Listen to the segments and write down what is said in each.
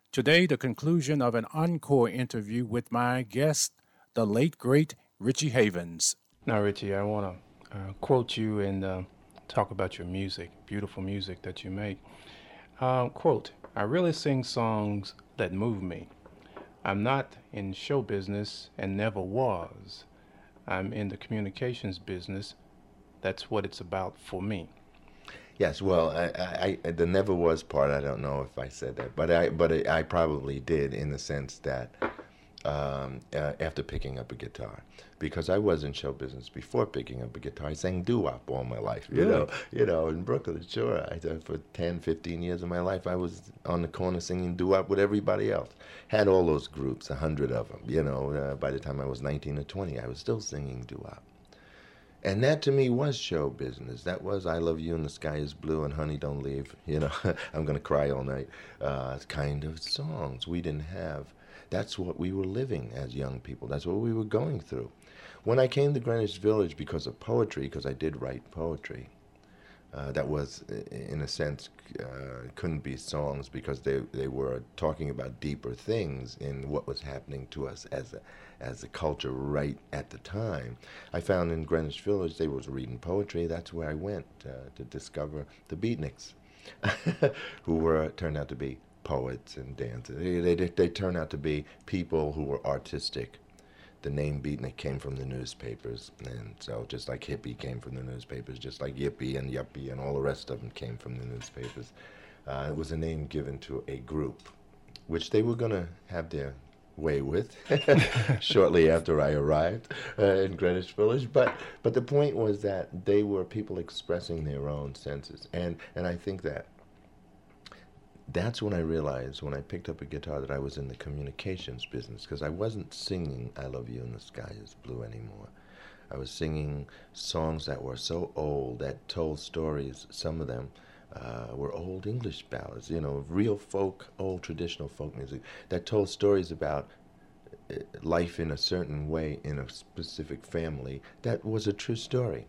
Today, the conclusion of an encore interview with my guest, the late great Richie Havens. Now, Richie, I want to quote you and talk about your music, beautiful music that you make. Quote, I really sing songs that move me. I'm not in show business and never was. I'm in the communications business. That's what it's about for me. Yes, well, the never was part. I don't know if I said that, I probably did in the sense that after picking up a guitar, because I was in show business before picking up a guitar. I sang doo-wop all my life, Really? in Brooklyn. Sure, for 10, 15 years of my life, I was on the corner singing doo-wop with everybody else. Had all those groups, 100 of them. By the time I was 19 or 20, I was still singing doo-wop. And that to me was show business. That was I Love You and the Sky is Blue and Honey Don't Leave. I'm going to cry all night. Kind of songs we didn't have. That's what we were living as young people. That's what we were going through. When I came to Greenwich Village because of poetry, because I did write poetry, that was, in a sense, couldn't be songs because they were talking about deeper things in what was happening to us as a culture right at the time. I found in Greenwich Village they was reading poetry. That's where I went to discover the Beatniks, who turned out to be poets and dancers. They turned out to be people who were artistic. The name Beatnik came from the newspapers, and so just like hippie came from the newspapers, just like yippie and yuppie and all the rest of them came from the newspapers. It was a name given to a group, which they were going to have their way with shortly after I arrived in Greenwich Village. But the point was that they were people expressing their own senses, and I think that's when I realized, when I picked up a guitar, that I was in the communications business, because I wasn't singing I Love You and the Sky is Blue anymore. I was singing songs that were so old, that told stories. Some of them were old English ballads, real folk, old traditional folk music, that told stories about life in a certain way in a specific family. That was a true story.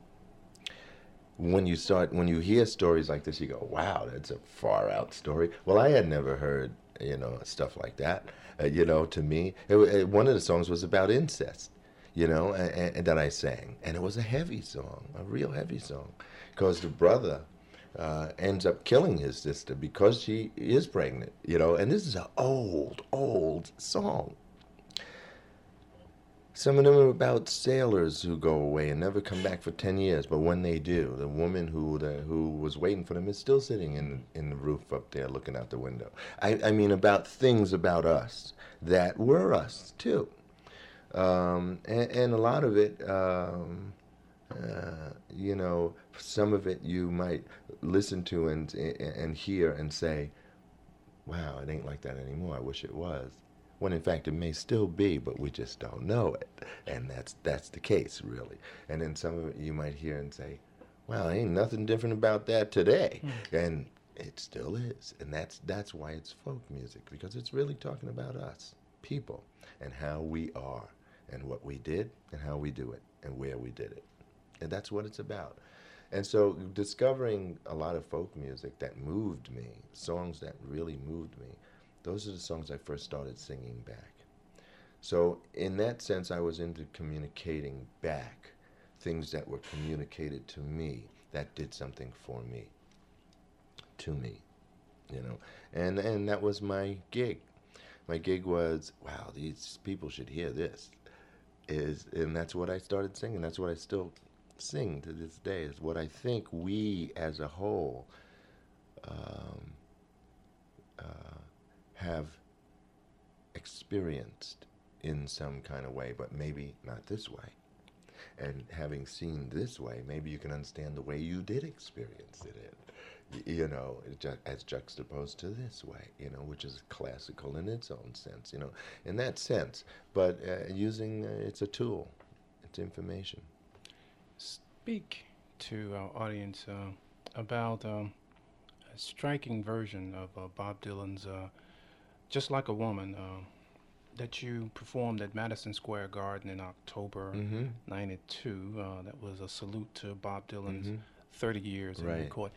When you hear stories like this, you go, wow, that's a far out story. Well, I had never heard, stuff like that. To me, one of the songs was about incest, and that I sang. And it was a heavy song, a real heavy song, because the brother ends up killing his sister because she is pregnant, and this is an old, old song. Some of them are about sailors who go away and never come back for 10 years, but when they do, the woman who was waiting for them is still sitting in the roof up there looking out the window. I mean, about things about us that were us, too. And a lot of it, some of it you might listen to and hear and say, wow, it ain't like that anymore. I wish it was. When in fact it may still be, but we just don't know it. And that's the case, really. And then some of it you might hear and say, well, ain't nothing different about that today. And it still is. And that's why it's folk music, because it's really talking about us, people, and how we are, and what we did, and how we do it, and where we did it. And that's what it's about. And so discovering a lot of folk music that moved me, songs that really moved me, those are the songs I first started singing back. So in that sense, I was into communicating back things that were communicated to me that did something for me, to me, And that was my gig. My gig was, wow, these people should hear this. And that's what I started singing. That's what I still sing to this day, is what I think we as a whole have experienced in some kind of way, but maybe not this way. And having seen this way, maybe you can understand the way you did experience it as juxtaposed to this way, which is classical in its own sense, in that sense. But using, it's a tool, it's information. Speak to our audience about a striking version of Bob Dylan's Just Like a Woman that you performed at Madison Square Garden in October '92. That was a salute to Bob Dylan's 30 years in Right. record.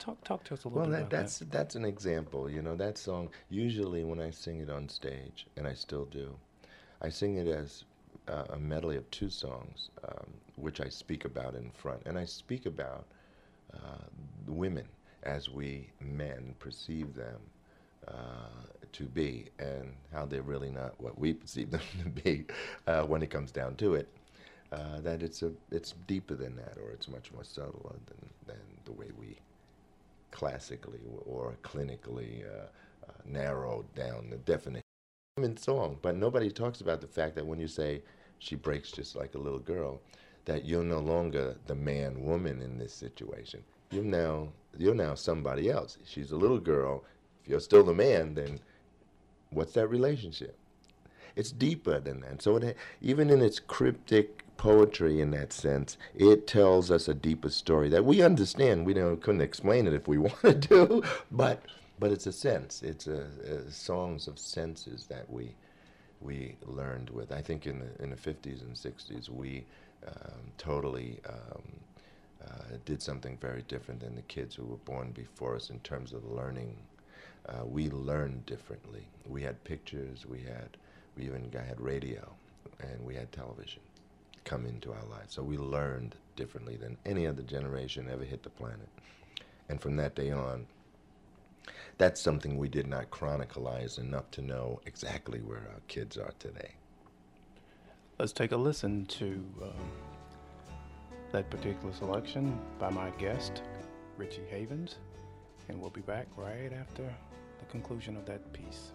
Talk to us a little Well, bit about that's an example. You know, that song, usually when I sing it on stage, and I still do, I sing it as a medley of two songs, which I speak about in front. And I speak about the women as we men perceive them to be, and how they're really not what we perceive them to be when it comes down to it. That it's deeper than that, or it's much more subtle than the way we classically or clinically narrowed down the definition in song. But nobody talks about the fact that when you say she breaks just like a little girl, that you're no longer the man woman in this situation. You're now somebody else. She's a little girl. If you're still the man, then what's that relationship? It's deeper than that. So even in its cryptic poetry, in that sense, it tells us a deeper story that we understand. We couldn't explain it if we wanted to, but it's a sense. It's a songs of senses that we learned with. I think in the 50s and 60s, we totally did something very different than the kids who were born before us in terms of learning. We learned differently. We had pictures. We even had radio, and we had television come into our lives. So we learned differently than any other generation ever hit the planet. And from that day on, that's something we did not chronicleize enough to know exactly where our kids are today. Let's take a listen to that particular selection by my guest, Richie Havens, and we'll be back right after the conclusion of that piece.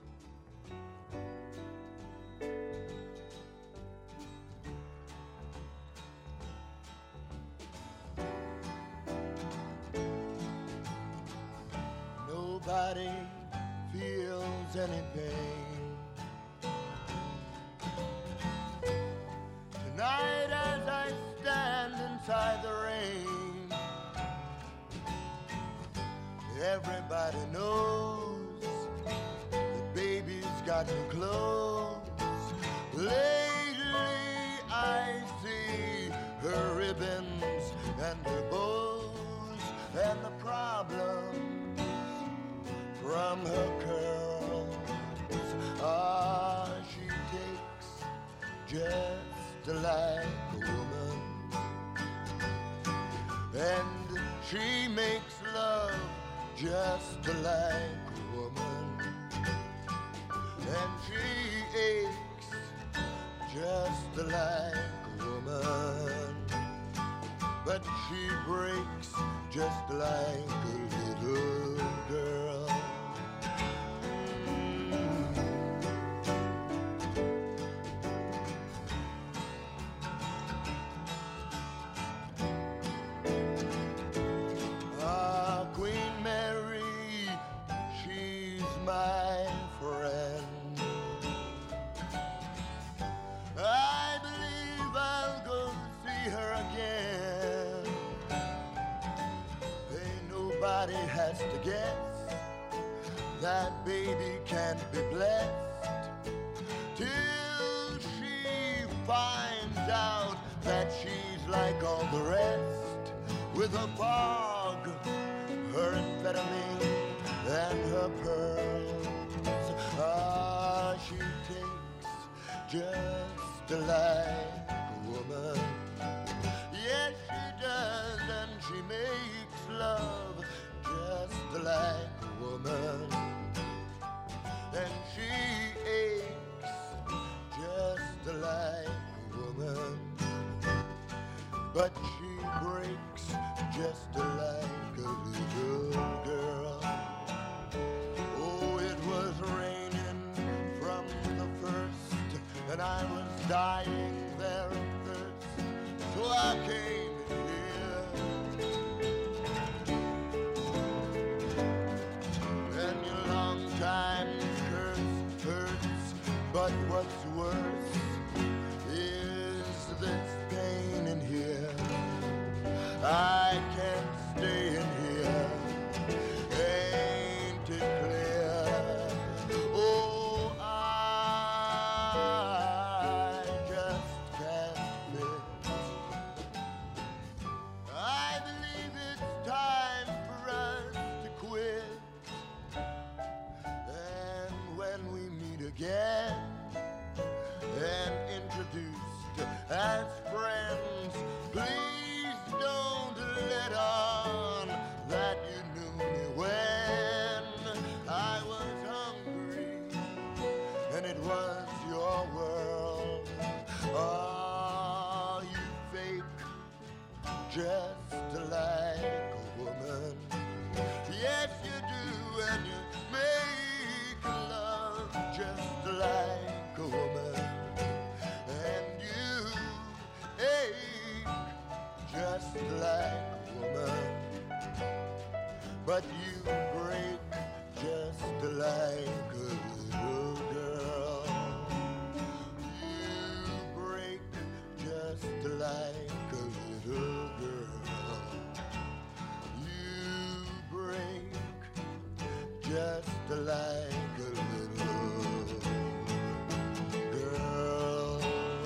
Nobody feels any pain tonight as I stand inside the rain. Everybody knows the baby's got me close. Lately I see her ribbons and her bows, and the problems from her curls. She takes just like a woman, and she makes love just like a woman, and she aches just like a woman, but she breaks just like a little girl. Queen Mary, she's my friend. I believe I'll go see her again. Ain't nobody has to guess that baby can't be blessed till she finds out that she's like all the rest, with her fog, her amphetamine, and her pearls. She takes just like a woman. Yes, she does, and she makes love just like a woman. And she aches just like a woman, but she breaks just like a little girl. Oh, it was raining from the first, and I was dying there of thirst, so I came here. And your long time curse hurts, but what's worse is this pain in here. I can't stay in here, ain't it clear? Oh, I just can't live. I believe it's time for us when we meet again and introduced as friends. Please don't let on that you knew me when I was hungry and it was your world. Ah, you fake just like a woman. Yes, you do, and you make love just like a woman. And you ache just like a woman. But you break just like a little girl. You break just like a little girl. You break just like a little girl.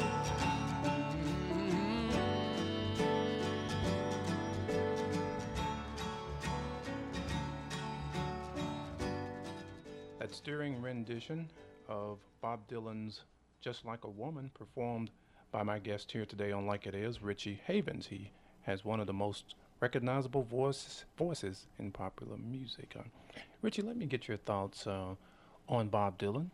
That stirring rendition of Bob Dylan's Just Like a Woman, performed by my guest here today on Like It Is, Richie Havens. He has one of the most recognizable voices in popular music. Richie, let me get your thoughts on Bob Dylan.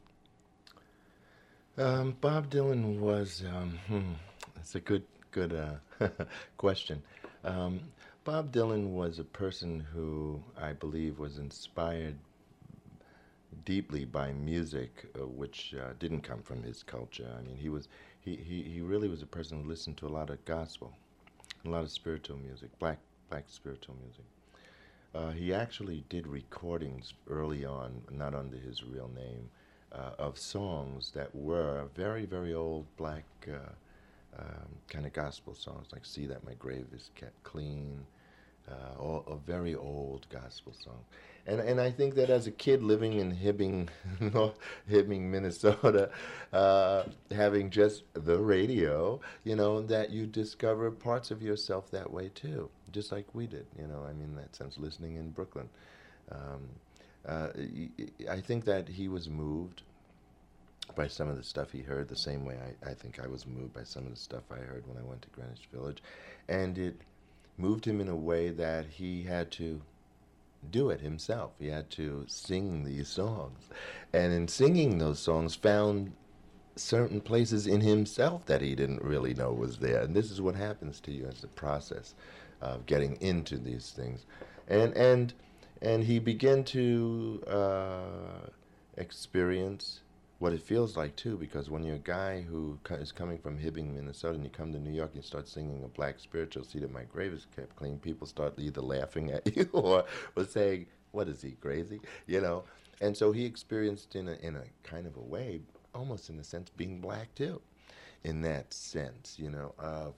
Bob Dylan was, that's a good question. Bob Dylan was a person who I believe was inspired deeply by music, which didn't come from his culture. I mean, he really was a person who listened to a lot of gospel, a lot of spiritual music, black spiritual music. He actually did recordings early on, not under his real name, of songs that were very, very old black kind of gospel songs, like "See That My Grave Is Kept Clean," all a very old gospel song. And I think that as a kid living in Hibbing, Minnesota, having just the radio, that you discover parts of yourself that way too, just like we did, I mean, in that sense, listening in Brooklyn. I think that he was moved by some of the stuff he heard the same way I think I was moved by some of the stuff I heard when I went to Greenwich Village. And it moved him in a way that he had to do it himself. He had to sing these songs. And in singing those songs, found certain places in himself that he didn't really know was there. And this is what happens to you as a process of getting into these things. And he began to experience what it feels like too, because when you're a guy who is coming from Hibbing, Minnesota, and you come to New York and you start singing a black spiritual, "See That My Grave Is Kept Clean," people start either laughing at you or saying, "What is he, crazy?" And so he experienced in a kind of a way, almost in a sense, being black too, in that sense, of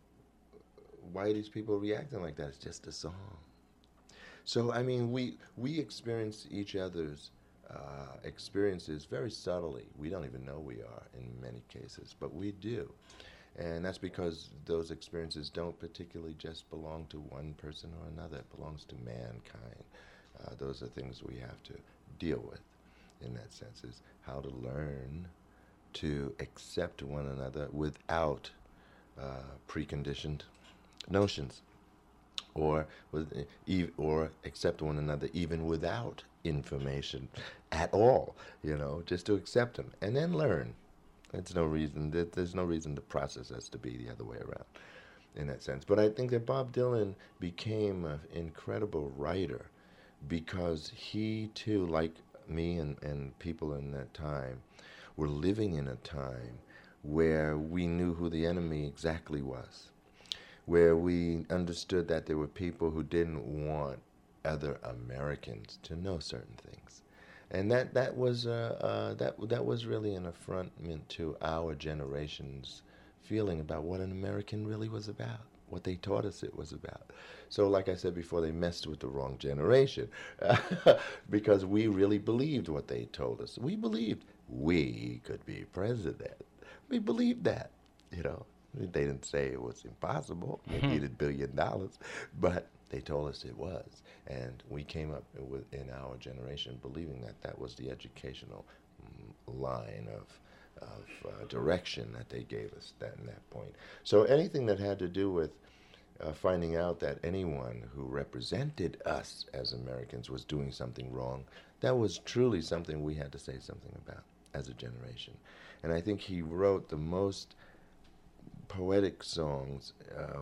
why are these people reacting like that? It's just a song. So I mean, we experience each other's experiences very subtly. We don't even know we are in many cases, but we do. And that's because those experiences don't particularly just belong to one person or another. It belongs to mankind. Those are things we have to deal with in that sense, is how to learn to accept one another without preconditioned notions, or accept one another even without information at all, just to accept them and then learn. There's no reason the process has to be the other way around in that sense. But I think that Bob Dylan became an incredible writer because he too, like me and people in that time, were living in a time where we knew who the enemy exactly was, where we understood that there were people who didn't want other Americans to know certain things, and that was really an affrontment to our generation's feeling about what an American really was about, what they taught us it was about. So, like I said before, they messed with the wrong generation because we really believed what they told us. We believed we could be president. We believed that, They didn't say it was impossible. They needed $1 billion, but they told us it was. And we came up in our generation believing that was the educational line of direction that they gave us in that point. So anything that had to do with finding out that anyone who represented us as Americans was doing something wrong, that was truly something we had to say something about as a generation. And I think he wrote the most poetic songs.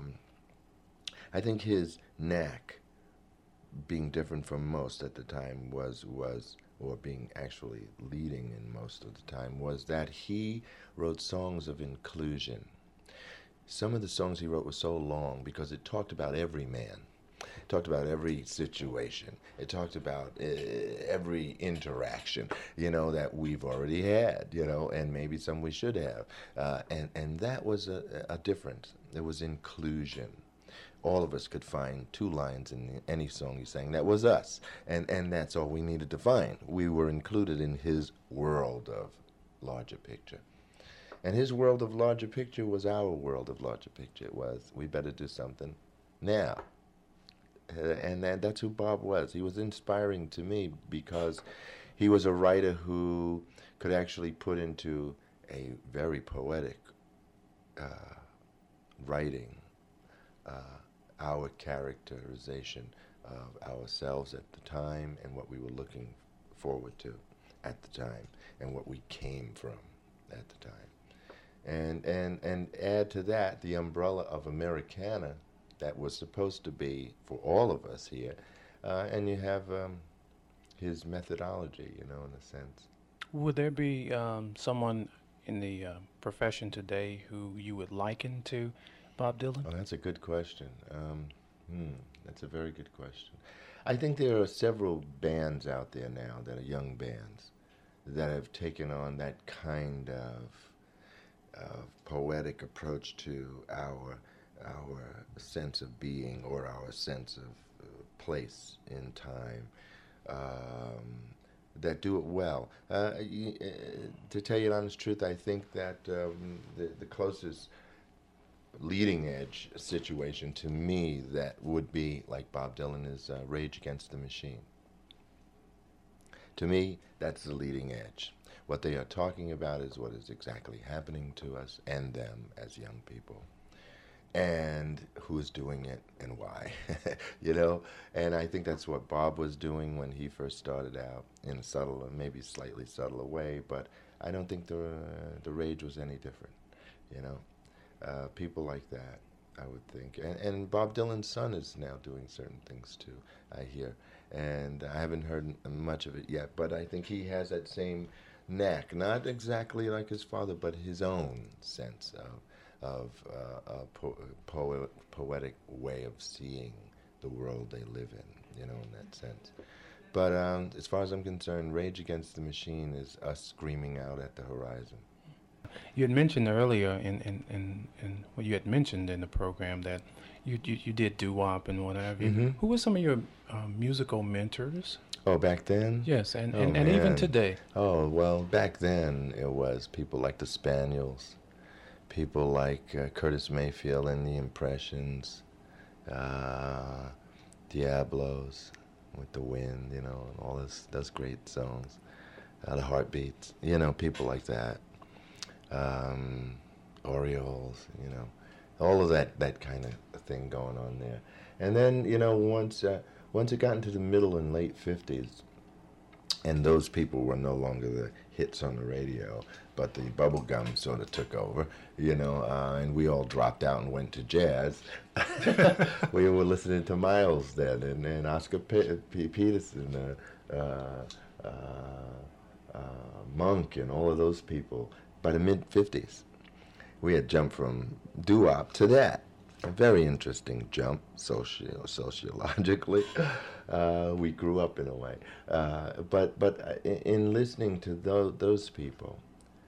I think his knack, being different from most at the time, was or being actually leading in most of the time, was that he wrote songs of inclusion. Some of the songs he wrote were so long because it talked about every man. It talked about every situation. It talked about every interaction, that we've already had, and maybe some we should have. And that was a difference. It was inclusion. All of us could find 2 lines in any song he sang. That was us. And that's all we needed to find. We were included in his world of larger picture. And his world of larger picture was our world of larger picture. It was, we better do something now. And that's who Bob was. He was inspiring to me because he was a writer who could actually put into a very poetic writing our characterization of ourselves at the time and what we were looking forward to at the time and what we came from at the time. And add to that the umbrella of Americana that was supposed to be for all of us here. And you have his methodology, in a sense. Would there be someone in the profession today who you would liken to Bob Dylan? Oh, that's a good question. That's a very good question. I think there are several bands out there now that are young bands that have taken on that kind of poetic approach to our sense of being or our sense of place in time, that do it well. To tell you the honest truth, I think that the closest leading edge situation to me that would be like Bob Dylan is Rage Against the Machine. To me, that's the leading edge. What they are talking about is what is exactly happening to us and them as young people, and who's doing it and why, And I think that's what Bob was doing when he first started out, in a subtle, maybe slightly subtler way, but I don't think the rage was any different, people like that, I would think. And Bob Dylan's son is now doing certain things too, I hear. And I haven't heard much of it yet, but I think he has that same knack, not exactly like his father, but his own sense of a poetic way of seeing the world they live in, in that sense. But as far as I'm concerned, Rage Against the Machine is us screaming out at the horizon. You had mentioned earlier in what you had mentioned in the program that you did doo-wop and what have you. Mm-hmm. Who were some of your musical mentors? Oh, back then? Yes, and Oh, even man. today. Oh, well, back then it was people like the Spaniels, people like Curtis Mayfield and the Impressions, Diablos with The Wind, and all those great songs, the Heartbeats, people like that. Orioles, all of that kind of thing going on there. And then, once it got into the middle and late 50s, and those people were no longer the hits on the radio, but the bubblegum sort of took over, and we all dropped out and went to jazz. We were listening to Miles then, and Oscar Peterson, Monk, and all of those people. By the mid-50s, we had jumped from doo-wop to that. A very interesting jump, sociologically. We grew up in a way. But in listening to those people,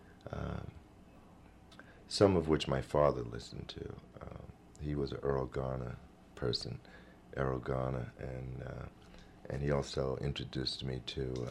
some of which my father listened to, he was an Earl Garner person, Errol Garner, and he also introduced me to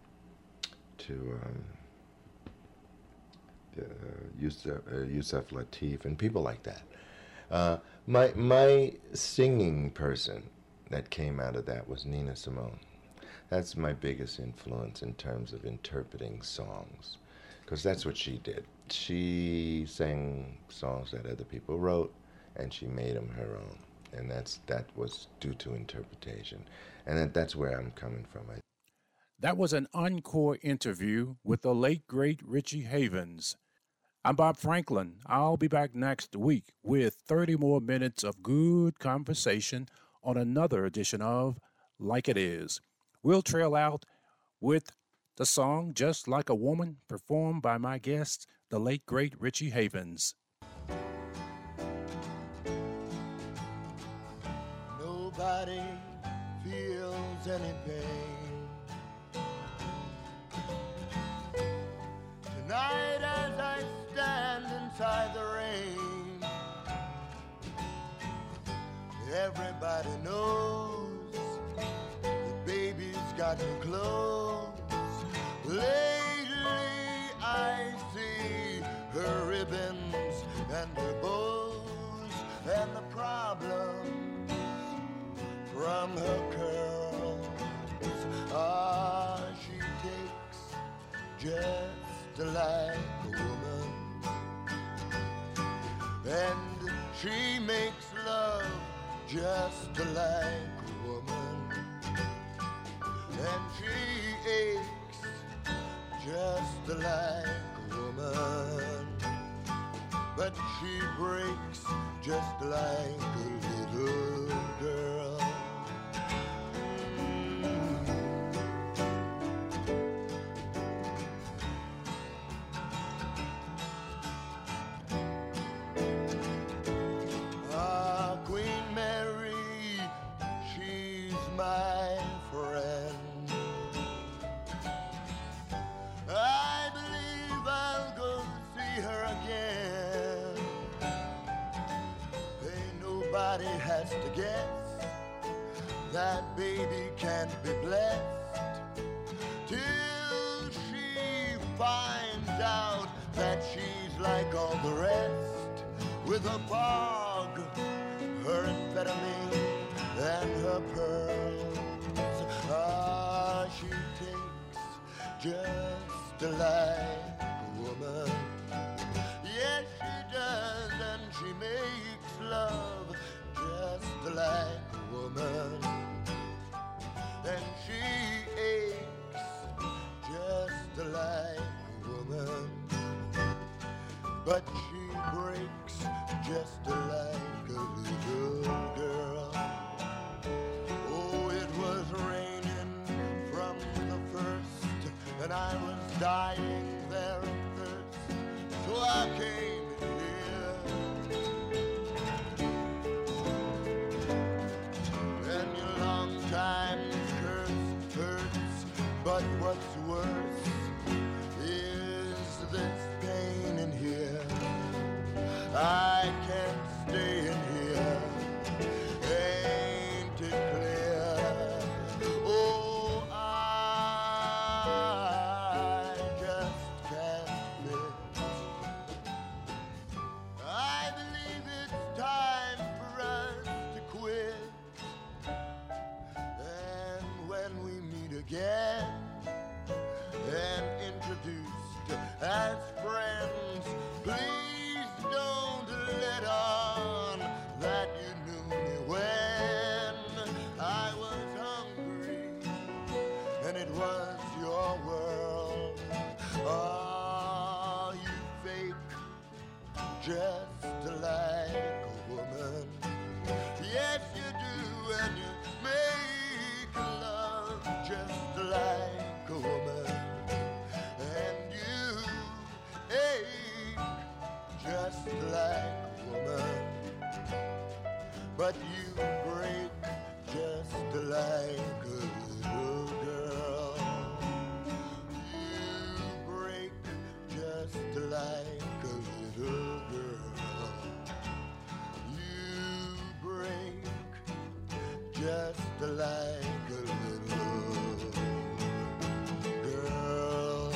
Yusef Lateef and people like that. My singing person that came out of that was Nina Simone. That's my biggest influence in terms of interpreting songs. because that's what she did. She sang songs that other people wrote, and she made them her own. And that was due to interpretation. And that's where I'm coming from. That was an encore interview with the late, great Richie Havens. I'm Bob Franklin. I'll be back next week with 30 more minutes of good conversation on another edition of Like It Is. We'll trail out with the song Just Like a Woman, performed by my guest, the late, great Richie Havens. Nobody feels any pain. Tonight as I stand inside the rain, everybody knows that baby's got me close. Lately I see her ribbons and her bows, and the problems from her curls. She takes just like a woman, and she makes love just like a woman, and she aches just like a woman, but she breaks just like a little girl. Queen Mary, she's my friend. I believe I'll go see her again. Ain't nobody has to guess that baby can't be blessed till she finds out that she's like all the rest, with her pog, her amphetamine, and her pearls. She takes just like a woman. Yes, she does, and she makes love just like a woman. And she aches just like a woman, but she breaks just like a little girl. Oh, it was raining from the first, and I was dying there of thirst, so I came here. And your long time curse hurts, but what's worse is this pain in here. I can't stay in here. Ain't it clear? Oh, I just can't fit. I believe it's time for us to quit. And when we meet again and introduced as friends, please don't let on that you knew me when I was hungry and it was your world. Oh, you fake just like a woman. Yes, you do, and you make love just like a woman. And you ache just like a woman, but you break just like a little girl. You break just like a little girl. You break just like a little girl.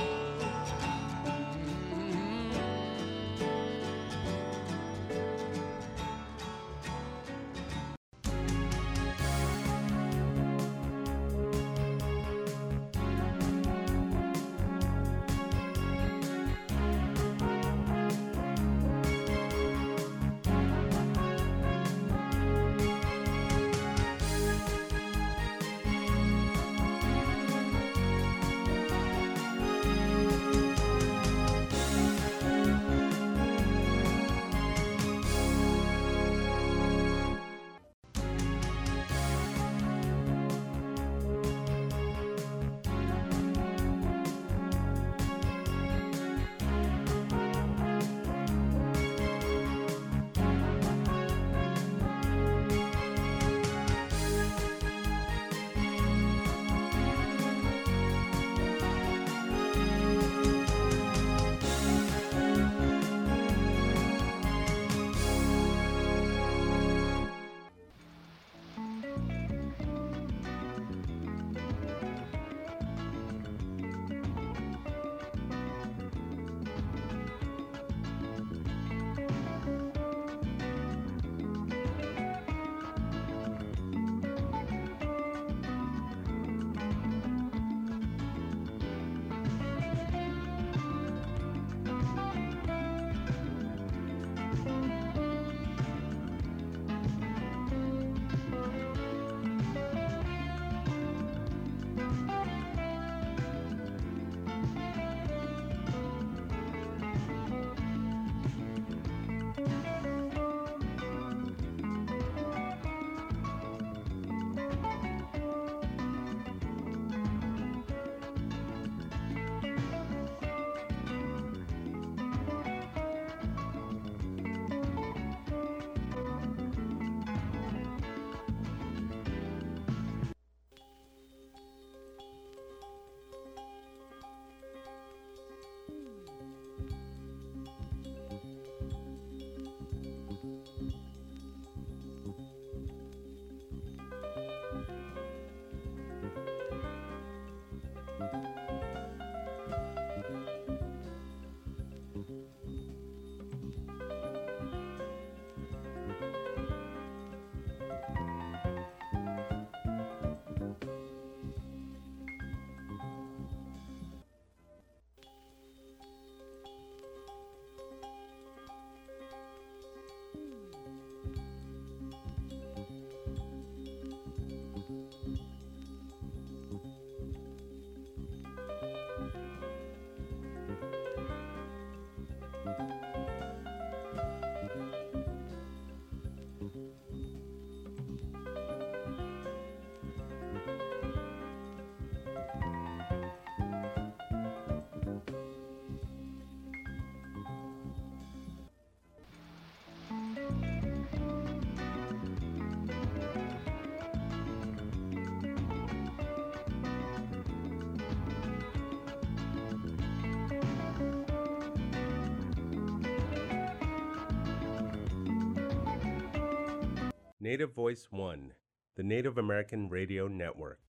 Native Voice One, the Native American Radio Network.